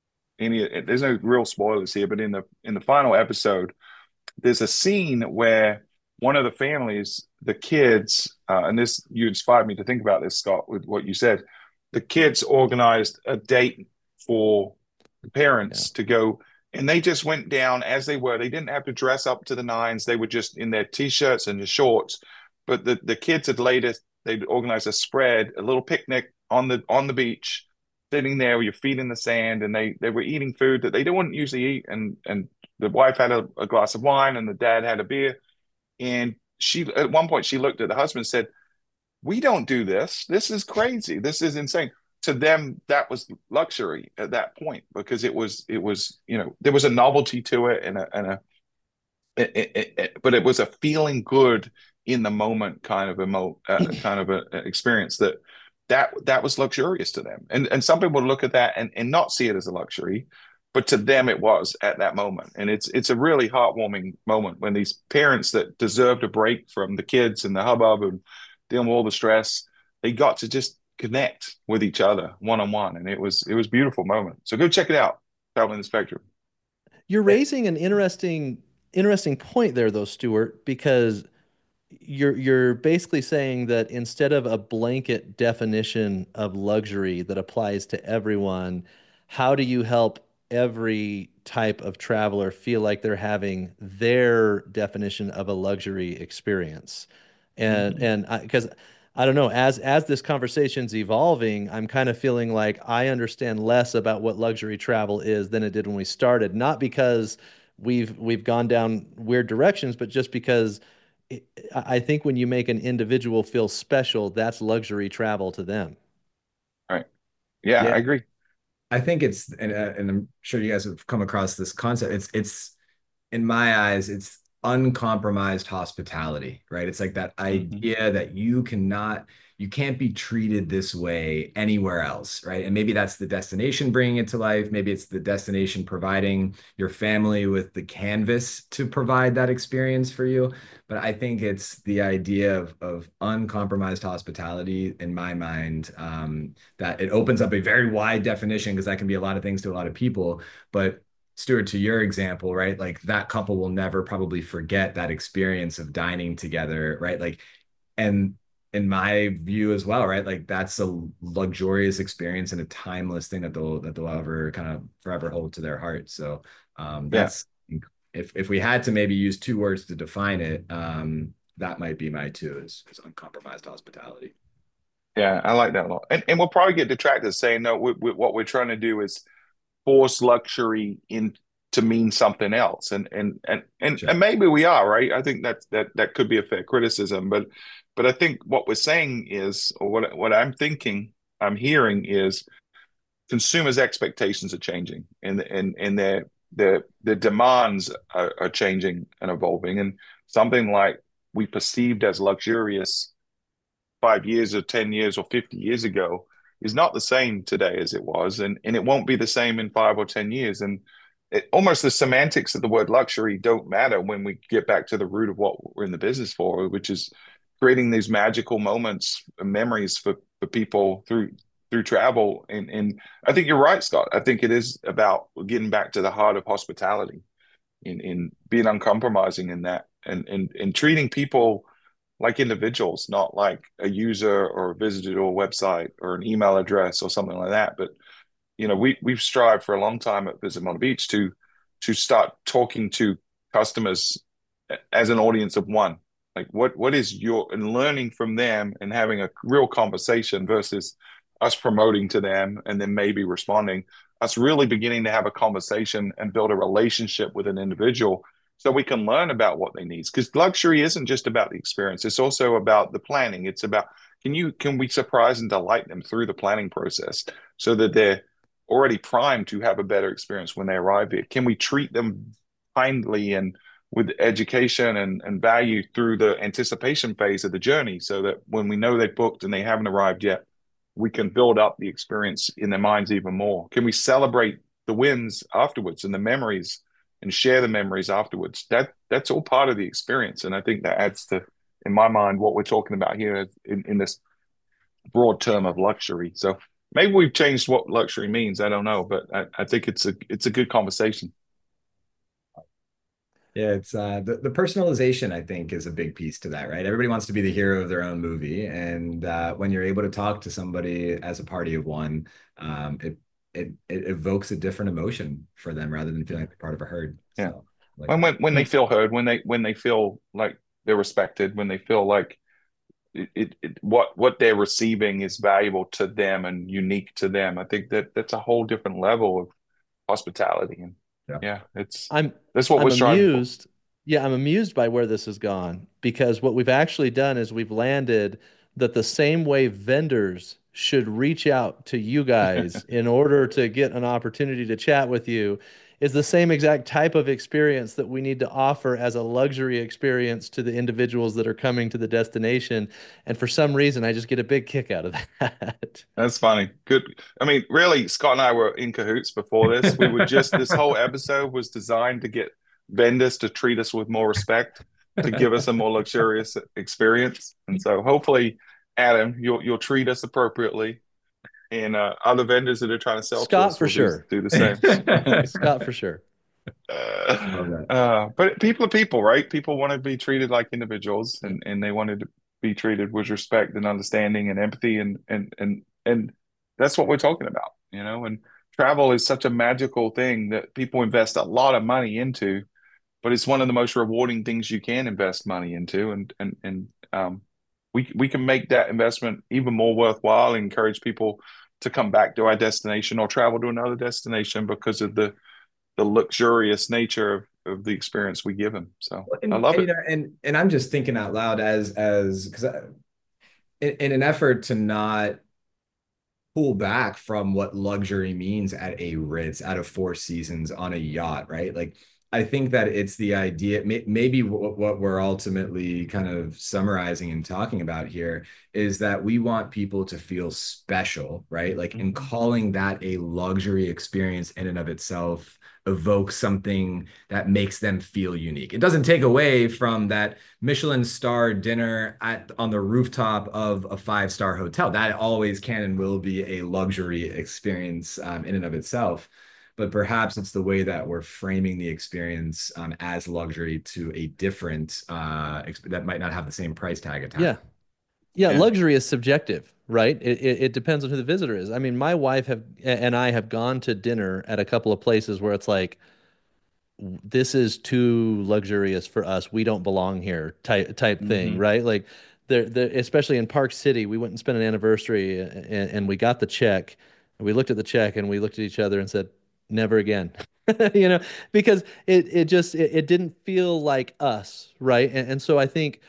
A: any. There's no real spoilers here, but in the in the final episode, there's a scene where one of the families, the kids, uh, and this you inspired me to think about this, Scott, with what you said. The kids organized a date for the parents
B: Yeah.
A: to go, and they just went down as they were. They didn't have to dress up to the nines. They were just in their t-shirts and the shorts. But the, the kids had laid it. They'd organized a spread, a little picnic on the on the beach, sitting there with your feet in the sand, and they they were eating food that they don't usually eat. And and the wife had a, a glass of wine, and the dad had a beer. And she at one point she looked at the husband and said, "We don't do this. This is crazy. This is insane." To them, that was luxury at that point because it was it was you know there was a novelty to it and a and a it, it, it, but it was a feeling good in the moment kind of emo uh, kind of a, a experience that that that was luxurious to them. And and some people would look at that and and not see it as a luxury, but to them it was at that moment. And it's it's a really heartwarming moment when these parents that deserved a break from the kids and the hubbub and dealing with all the stress, they got to just connect with each other one on one, and it was it was a beautiful moment. So go check it out, Traveling the Spectrum.
B: You're raising an interesting interesting point there, though, Stuart, because you're you're basically saying that instead of a blanket definition of luxury that applies to everyone, how do you help every type of traveler feel like they're having their definition of a luxury experience? And
A: Mhm.
B: and I, because I don't know, as as this conversation's evolving, I'm kind of feeling like I understand less about what luxury travel is than it did when we started. Not because we've we've gone down weird directions, but just because it, I think when you make an individual feel special, that's luxury travel to them.
A: All right. Yeah,
C: Yeah,
A: I agree.
C: I think it's, and, uh, and I'm sure you guys have come across this concept. It's it's in my eyes, it's uncompromised hospitality, right? It's like that
A: Hmm.
C: idea that you cannot, you can't be treated this way anywhere else, right? And maybe that's the destination bringing it to life. Maybe it's the destination providing your family with the canvas to provide that experience for you. But I think it's the idea of, of uncompromised hospitality in my mind, um, that it opens up a very wide definition because that can be a lot of things to a lot of people. But Stuart, to your example, right? Like that couple will never probably forget that experience of dining together, right? Like, and in my view as well, right? Like that's a luxurious experience and a timeless thing that they'll that they'll ever kind of forever hold to their heart. So um,
A: Yeah.
C: that's if if we had to maybe use two words to define it, um, that might be my two is, is uncompromised hospitality.
A: Yeah, I like that a lot. And and we'll probably get detractors saying no, we, we, what we're trying to do is force luxury in to mean something else. And and and and
C: Sure.
A: and maybe we are, right? I think that that that could be a fair criticism, but but I think what we're saying is, or what what I'm thinking, I'm hearing is consumers' expectations are changing and and and their their their demands are, are changing and evolving. And something like we perceived as luxurious five years or ten years or fifty years ago is not the same today as it was. And, and it won't be the same in five or ten years. And it, almost the semantics of the word luxury don't matter when we get back to the root of what we're in the business for, which is creating these magical moments and memories for, for people through through travel. And, and I think you're right, Scott. I think it is about getting back to the heart of hospitality in, in being uncompromising in that and, and, and treating people like individuals, not like a user or a visitor to a website or an email address or something like that. But you know, we we've strived for a long time at Visit Mona Beach to to start talking to customers as an audience of one. Like what what is your and learning from them and having a real conversation versus us promoting to them and then maybe responding. Us really beginning to have a conversation and build a relationship with an individual so we can learn about what they need. Because luxury isn't just about the experience; it's also about the planning. It's about can you can we surprise and delight them through the planning process so that they're already primed to have a better experience when they arrive here? Can we treat them kindly and with education and, and value through the anticipation phase of the journey so that when we know they've booked and they haven't arrived yet, we can build up the experience in their minds even more? Can we celebrate the wins afterwards and the memories and share the memories afterwards? That that's all part of the experience. And I think that adds to, in my mind, what we're talking about here in, in this broad term of luxury. So maybe we've changed what luxury means. I don't know, but I, I think it's a it's a good conversation.
C: Yeah, it's uh the, the personalization, I think, is a big piece to that, right? Everybody wants to be the hero of their own movie. And uh, when you're able to talk to somebody as a party of one, um, it, it it evokes a different emotion for them rather than feeling like part of a herd.
A: Yeah.
C: So like
A: When
C: that.
A: when when they feel heard, when they when they feel like they're respected, when they feel like it, it, it what what they're receiving is valuable to them and unique to them. I think that that's a whole different level of hospitality. And
C: Yeah.
A: yeah, it's
B: I'm
A: that's what
B: I'm
A: we're striving for.
B: amused. Yeah, I'm amused by where this has gone because what we've actually done is we've landed that the same way vendors should reach out to you guys in order to get an opportunity to chat with you is the same exact type of experience that we need to offer as a luxury experience to the individuals that are coming to the destination. And for some reason, I just get a big kick out of that.
A: That's funny. Good. I mean, really, Scott and I were in cahoots before this. We were just, this whole episode was designed to get vendors to treat us with more respect, to give us a more luxurious experience. And so hopefully, Adam, you'll you'll treat us appropriately. And uh, other vendors that are trying to sell to
B: Scott
A: us
B: for
A: will do
B: sure.
A: do the same.
B: Scott for sure.
C: Love that.
A: Uh, but people are people, right? People want to be treated like individuals, and, and they wanted to be treated with respect and understanding and empathy, and and and and that's what we're talking about, you know. And travel is such a magical thing that people invest a lot of money into, but it's one of the most rewarding things you can invest money into, and and and um, we we can make that investment even more worthwhile and encourage people to come back to our destination or travel to another destination because of the the luxurious nature of, of the experience we give them. So I
C: And,
A: love
C: and you
A: it.
C: know, and and I'm just thinking out loud as as because in, in an effort to not pull back from what luxury means at a Ritz, at a Four Seasons, on a yacht, right? Like, I think that it's the idea, may, maybe what, what we're ultimately kind of summarizing and talking about here is that we want people to feel special, right? Like, in calling that a luxury experience in and of itself evokes something that makes them feel unique. It doesn't take away from that Michelin star dinner at on the rooftop of a five-star hotel. That always can and will be a luxury experience um, in and of itself. But perhaps it's the way that we're framing the experience um, as luxury to a different uh, that might not have the same price tag attached.
B: Yeah. Yeah,
A: Yeah.
B: luxury is subjective, right? It, it it depends on who the visitor is. I mean, my wife have and I have gone to dinner at a couple of places where it's like, this is too luxurious for us. We don't belong here type type thing,
A: Mhm.
B: right? Like there, there, especially in Park City, we went and spent an anniversary and, and we got the check. And we looked at the check and we looked at each other and said, never again. You know, because it it just it, it didn't feel like us, right? And, and so I think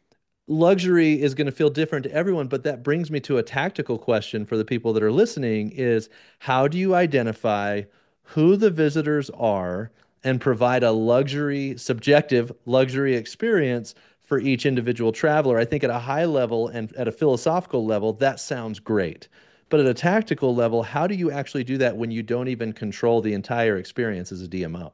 B: luxury is going to feel different to everyone, but that brings me to a tactical question for the people that are listening is how do you identify who the visitors are and provide a luxury, subjective luxury experience for each individual traveler? I think at a high level and at a philosophical level, that sounds great. But at a tactical level, how do you actually do that when you don't even control the entire experience as a D M O?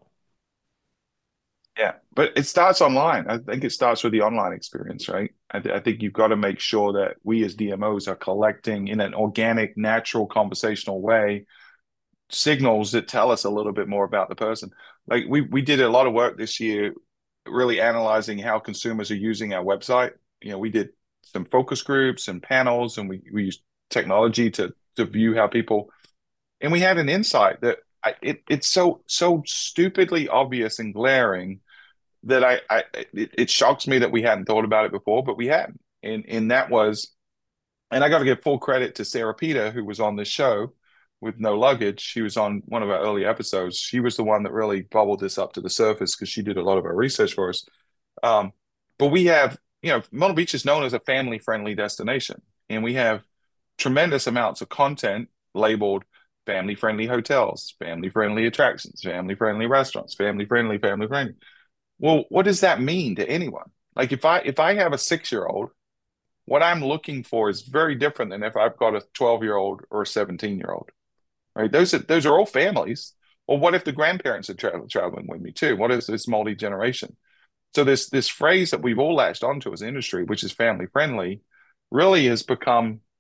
A: Yeah, but it starts online. I think it starts with the online experience, right? I, th I think you've got to make sure that we as D M Os are collecting in an organic, natural, conversational way signals that tell us a little bit more about the person. Like we we did a lot of work this year, really analyzing how consumers are using our website. You know, we did some focus groups and panels, and we we used technology to to view how people, and we had an insight that I, it it's so so stupidly obvious and glaring that I, I it, it shocks me that we hadn't thought about it before, but we hadn't. And and that was, and I got to give full credit to Sarah Peter, who was on this show with No Luggage. She was on one of our early episodes. She was the one that really bubbled this up to the surface because she did a lot of our research for us. Um, but we have, you know, Myrtle Beach is known as a family-friendly destination, and we have tremendous amounts of content labeled family-friendly hotels, family-friendly attractions, family-friendly restaurants, family-friendly, family-friendly. Well, what does that mean to anyone? Like if I if I have a six-year-old, what I'm looking for is very different than if I've got a twelve-year-old or a seventeen-year-old, right? Those are those are all families. Well, what if the grandparents are tra traveling with me too? What is this multi-generation? So this this phrase that we've all latched onto as an industry, which is family friendly, really has become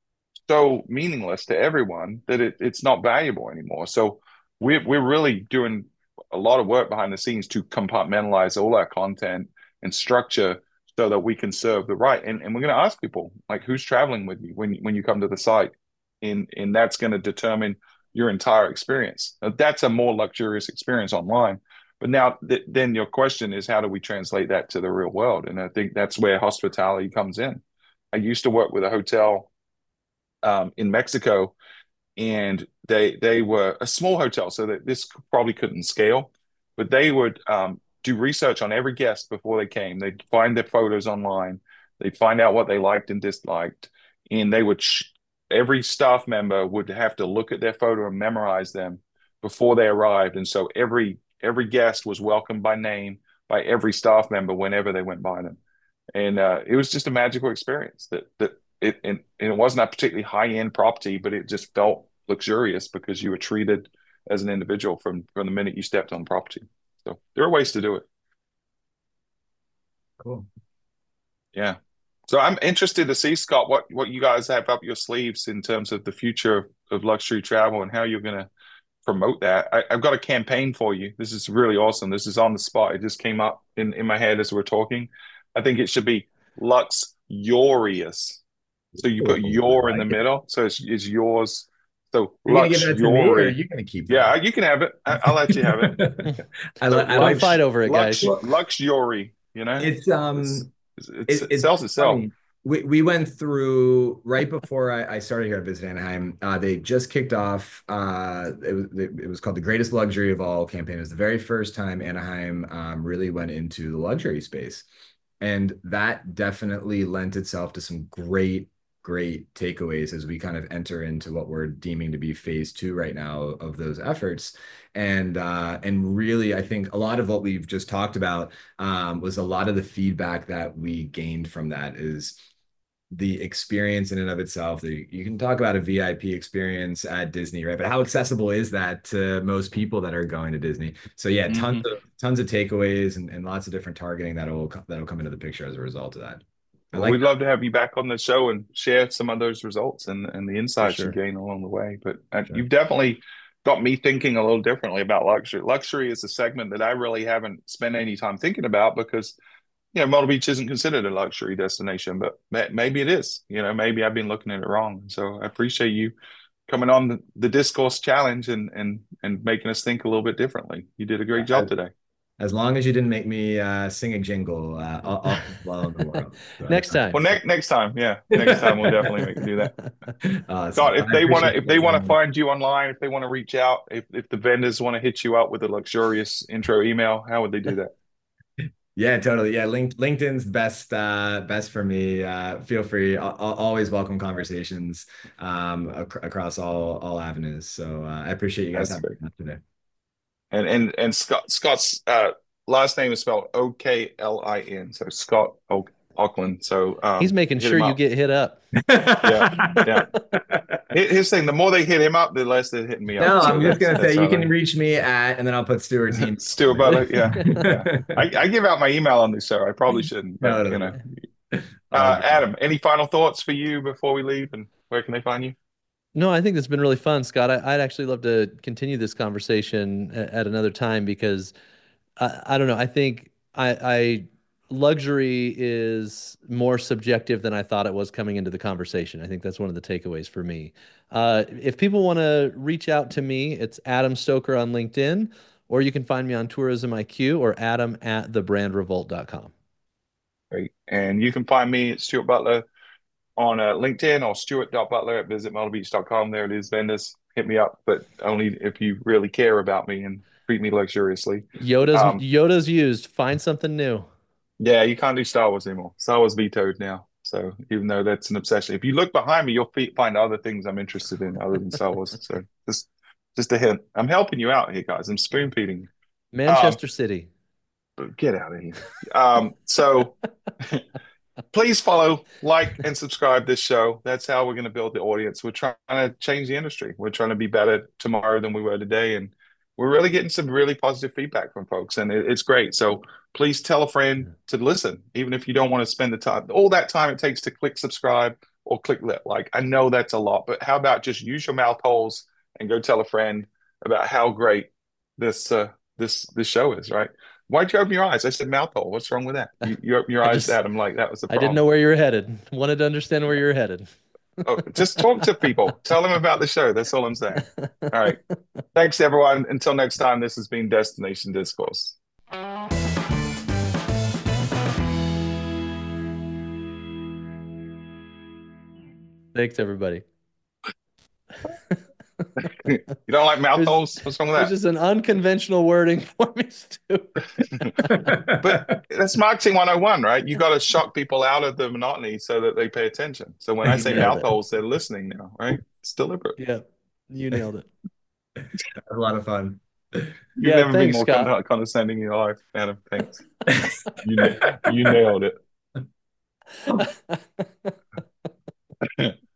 A: so meaningless to everyone that it, it's not valuable anymore. So we're we're really doing a lot of work behind the scenes to compartmentalize all our content and structure so that we can serve the right. And, and we're going to ask people like, who's traveling with you when when you come to the site, and and that's going to determine your entire experience. Now, that's a more luxurious experience online. But now, th- then your question is, how do we translate that to the real world? And I think that's where hospitality comes in. I used to work with a hotel um, in Mexico, and they they were a small hotel, so that this probably couldn't scale, but they would um, do research on every guest before they came. They'd find their photos online, they'd find out what they liked and disliked, and they would sh- every staff member would have to look at their photo and memorize them before they arrived. And so every every guest was welcomed by name by every staff member whenever they went by them, and uh, it was just a magical experience. That that it and, and it wasn't a particularly high end property, but it just felt luxurious because you were treated as an individual from from the minute you stepped on property. So there are ways to do it.
C: Cool.
A: Yeah. So I'm interested to see, Scott, what what you guys have up your sleeves in terms of the future of, of luxury travel and how you're going to promote that. I, I've got a campaign for you. This is really awesome. This is on the spot. It just came up in, in my head as we're talking. I think it should be Luxurious. So you put
C: Ooh,
A: your
C: I
A: in the
C: like it.
A: middle. So it's, it's yours. So
C: You're gonna give that to me, or are
A: Luxury.
C: you gonna keep
A: Yeah,
C: that?
A: you can have it. I, I'll let you have it.
C: I,
A: So
C: li- I
B: Don't
C: like
A: lux,
B: fight over it,
A: lux,
B: guys.
A: luxury, you know,
C: it's
A: it's,
C: um
A: it's, it's
C: it,
A: it
C: it's
A: sells itself.
C: funny. We we went through right before I, I started here at Visit Anaheim. Uh, they just kicked off. Uh, it was it was called the Greatest Luxury of All campaign. It was the very first time Anaheim um, really went into the luxury space, and that definitely lent itself to some great great takeaways as we kind of enter into what we're deeming to be phase two right now of those efforts. And uh, and really, I think a lot of what we've just talked about um, was a lot of the feedback that we gained from that is the experience in and of itself. The, you can talk about a V I P experience at Disney, right? But how accessible is that to most people that are going to Disney? So yeah, tons
A: Mm-hmm.
C: of tons of takeaways and, and lots of different targeting that'll that'll come into the picture as a result of that. I
A: Well,
C: like
A: we'd love to have you back on the show and share some of those results and, and the
B: For
A: insights you
B: sure.
A: gain along the way. But uh,
C: Sure.
A: you've definitely got me thinking a little differently about luxury. Luxury is a segment that I really haven't spent any time thinking about because, you know, Myrtle Beach isn't considered a luxury destination, but ma- maybe it is. You know, maybe I've been looking at it wrong. So I appreciate you coming on the, the discourse challenge and and and making us think a little bit differently. You did a great
C: As,
A: job today.
C: as long as you didn't make me uh, sing a jingle, uh, all, all is well in the world. So
B: Next
C: that's
B: time.
A: Well, next next time, yeah, next time we'll definitely make you do that.
C: awesome.
A: Scott, if
C: I
A: they want
C: appreciate
A: to, if
C: you
A: they
C: guys
A: want
C: having
A: to
C: me.
A: find you online, if they want to reach out, if if the vendors want to hit you up with a luxurious intro email, how would they do that?
C: Yeah, totally. Yeah, Link, LinkedIn's best uh best for me. Uh feel free. I'll, I'll always welcome conversations um ac across all all avenues. So uh, I appreciate you guys
A: That's
C: having
A: great.
C: me on today.
A: And and and Scott Scott's uh, last name is spelled O K L I N, so Scott o- Auckland. So
B: He's
A: um,
B: making
A: hit
B: sure
A: him
B: you
A: up.
B: get hit up.
A: Yeah, yeah. His thing, the more they hit him up, the less they're hitting me
C: No,
A: up. So
C: I'm just
A: that's
C: gonna
A: that's
C: say you
A: how
C: can reach me at, and then I'll put Stuart's
A: they.
C: email.
A: Stu Butler, yeah, yeah. I, I give out my email on this show. I probably shouldn't, but you
C: Totally.
A: know.
C: All
A: Uh,
C: good.
A: Adam, any final thoughts for you before we leave, and where can they find you?
B: No, I think that's been really fun, Scott. I, I'd actually love to continue this conversation at, at another time because I, I don't know. I think I, I luxury is more subjective than I thought it was coming into the conversation. I think that's one of the takeaways for me. Uh, if people want to reach out to me, it's Adam Stoker on LinkedIn, or you can find me on Tourism I Q or Adam at the brand revolt dot com.
A: Great. And you can find me at Stuart Butler on uh, LinkedIn or stuart dot butler at visit myrtle beach dot com. There it is, vendors. Hit me up, but only if you really care about me and treat me luxuriously.
B: Yoda's
A: Um,
B: Yoda's used. Find something new.
A: yeah, you can't do Star Wars anymore. Star Wars vetoed now. So even though that's an obsession, if you look behind me, you'll fe- find other things I'm interested in other than Star Wars. So just just a hint. I'm helping you out here, guys. I'm spoon feeding you. Um,
B: Manchester City.
A: but get out of here. Um, so please follow, like, and subscribe this show. That's how we're going to build the audience. We're trying to change the industry. We're trying to be better tomorrow than we were today. And we're really getting some really positive feedback from folks. And it, it's great. So please tell a friend to listen, even if you don't want to spend the time, all that time it takes to click subscribe or click lip. Like, I know that's a lot, but how about just use your mouth holes and go tell a friend about how great this uh, this this show is, right? Why'd you open your eyes? I said mouth hole. What's wrong with that? You, you open your
B: I
A: eyes
B: just,
A: to Adam like that was the
B: I didn't
A: problem.
B: know where you were headed. Wanted to understand where you were headed.
A: Oh, just talk to people. Tell them about the show. That's all I'm saying. All right. Thanks, everyone. Until next time, this has been Destination Discourse.
B: Thanks, everybody.
A: You don't like mouth
B: There's-
A: holes? What's wrong with
B: There's
A: that?
B: just an unconventional wording for me, Stu.
A: But that's marketing one oh one, right? You got to shock people out of the monotony so that they pay attention. So when I say
B: Nailed
A: mouth
B: it.
A: holes, they're listening now, right? It's deliberate.
B: Yeah, you nailed it.
C: A lot of fun.
A: You've
B: Yeah,
A: never
B: thanks,
A: been more
B: Scott.
A: con- condescending in your life, Adam. Thanks. You, na- you nailed it.